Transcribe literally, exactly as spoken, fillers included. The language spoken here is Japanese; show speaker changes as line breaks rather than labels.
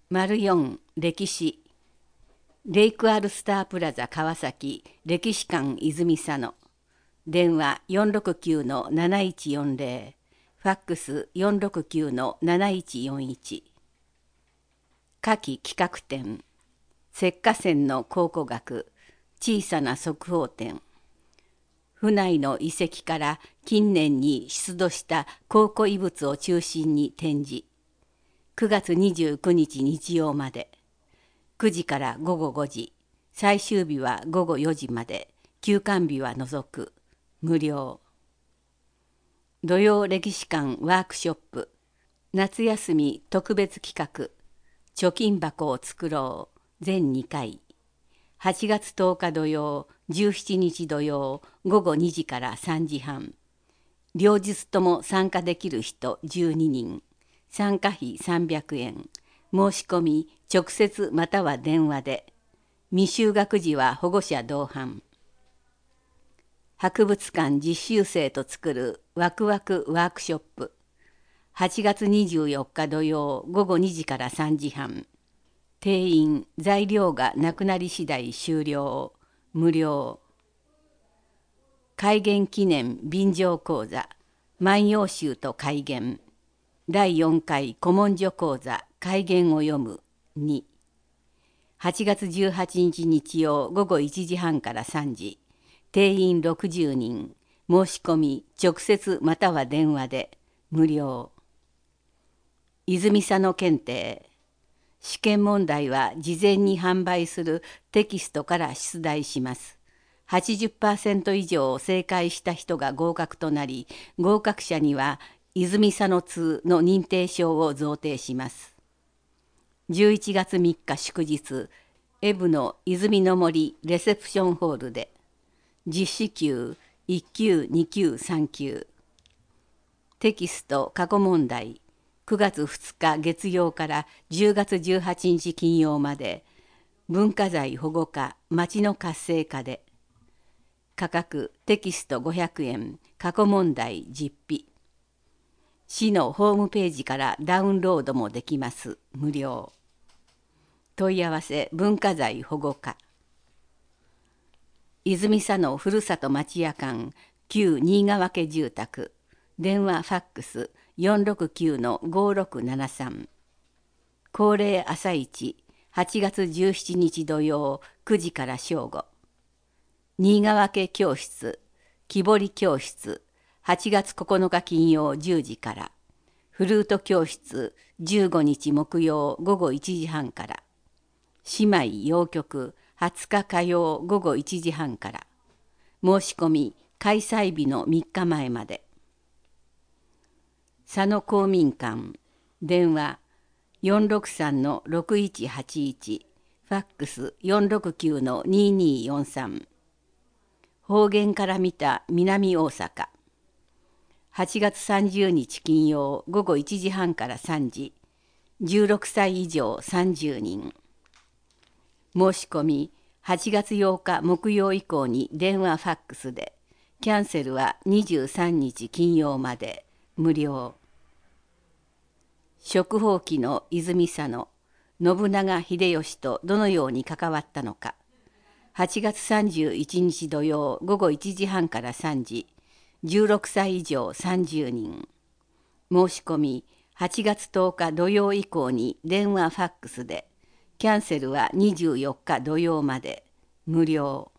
よん歴史レイクアルスタープラザ川崎歴史館泉佐野電話 よんろくきゅうのなないちよんぜろ ファックス よんろくきゅうのなないちよんいち夏季企画展石化船の考古学小さな速報展府内の遺跡から近年に出土した考古遺物を中心に展示くがつにじゅうくにち日曜までくじからごごごじ最終日はごごよじまで休館日は除く無料土曜歴史館ワークショップ夏休み特別企画貯金箱を作ろう全にかいはちがつとおか土曜じゅうしちにち土曜ごごにじからさんじはん両日とも参加できる人じゅうににん参加費さんびゃくえん申し込み直接または電話で未就学児は保護者同伴博物館実習生と作るワクワクワークショップはちがつにじゅうよっか土曜ごごにじからさんじはん定員材料がなくなり次第終了無料開元記念便乗講座万葉集と開元だいよんかい古文書講座開元を読むにはちがつじゅうはちにち日曜ごごいちじはんからさんじ定員ろくじゅうにん申し込み直接または電話で無料泉佐野検定試験問題は事前に販売するテキストから出題します。はちじゅっパーセント 以上正解した人が合格となり、合格者には泉佐野通の認定証を贈呈します。じゅういちがつみっか祝日、エブの泉の森レセプションホールで、実施級いっきゅう、にきゅう、さんきゅう。テキスト過去問題、くがつふつか月曜からじゅうがつじゅうはちにち金曜まで文化財保護課町の活性化で価格テキストごひゃくえん過去問題実費市のホームページからダウンロードもできます無料問い合わせ文化財保護課泉佐野ふるさと町屋館旧新川家住宅電話ファックスよんろくきゅうのごろくななさん恒例朝市はちがつじゅうしちにち土曜くじから正午新川家教室木彫り教室はちがつここのか金曜じゅうじからフルート教室じゅうごにち木曜ごごいちじはんから姉妹洋曲はつか火曜ごごいちじはんから申し込み開催日のみっかまえまで佐野公民館電話 よんろくさんのろくいちはちいち ファックス よんろくきゅうのにによんさん方言から見た南大阪はちがつさんじゅうにち金曜ごごいちじはんからさんじじゅうろくさい以上さんじゅうにん申し込みはちがつようか木曜以降に電話ファックスでキャンセルはにじゅうさんにち金曜まで無料食宝記の泉佐野信長秀吉とどのように関わったのかはちがつさんじゅういちにち土曜ごごいちじはんからさんじじゅうろくさい以上さんじゅうにん申し込みはちがつとおか土曜以降に電話ファックスでキャンセルはにじゅうよっか土曜まで無料